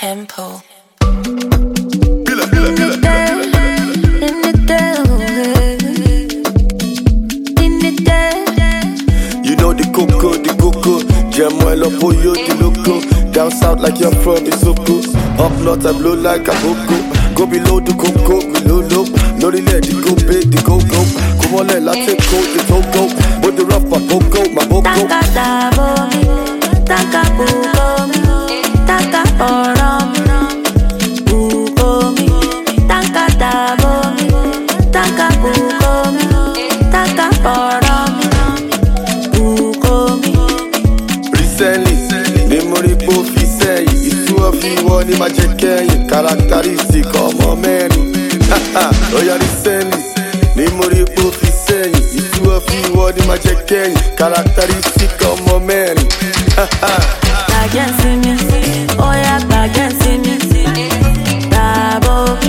tempo. You know the coco, Jamuel up for you, the loco. Down south like you're from Isoko. Up north I blow like a boko. Go below the coco, below low. No let it go big, the go. Come on, let take cold, the togo. But the rough, my boko, my boko. Taka dabo, taka buko, taka orom, buko mi. Taka dabo, taka buko, taka orom, buko mi. Recently, the Moripo fi say it's two of you one in my jacket. Characteristic of my man. Oh yeah, recently, the Moripo fi say it's two of you one in my jacket. Characteristic of my man. Against me, oh yeah, against me. Dabo,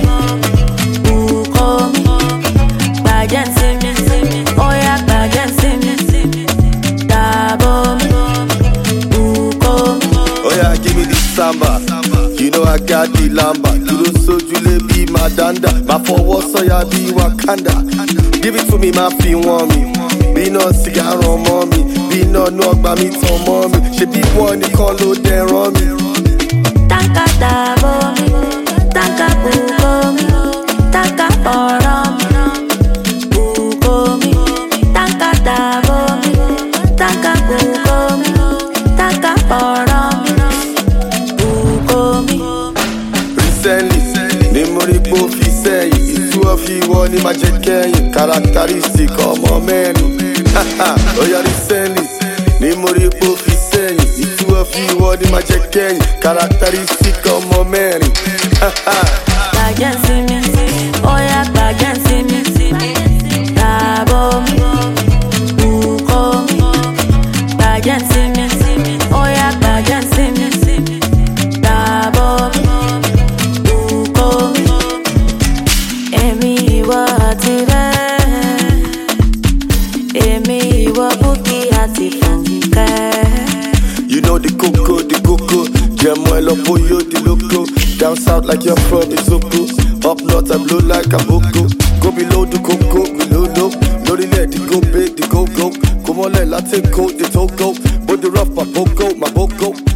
buko mi. Against me, oh yeah, against me. Dabo, buko mi. Oh yeah, give me the samba. You know I got the lamba. Duro sojule be my danda. My forward so ya be Wakanda. Give it to me, my feel want me. Be no cigar on mommy. Be no by me to mommy. She be one the call load there on me. Taka dabo, taka buko mi. Taka orom, buko mi. Taka dabo, taka buko mi. Taka orom, buko mi. Recently, the Moripo fi say it's two of you one in my jacket. Characteristic of my man. Oh yeah, recently, the Moripo fi say it's two of you one in my jacket. Characteristic of my man. Against me, oh yeah, against me. Dabo, buko mi. Against me, oh yeah, against me. Dabo, buko mi. Èmi ìwọ tirẹ̀, èmi ìwọ Bukky àti Funkẹ́. You know the coco, Jamuel up for you, the loco. Down south like you're from Isoko. Up north I blow like a boko. Go below the coco, below low. No let it go big, the go. Come on, let take cold, the togo. But the rough, my boko.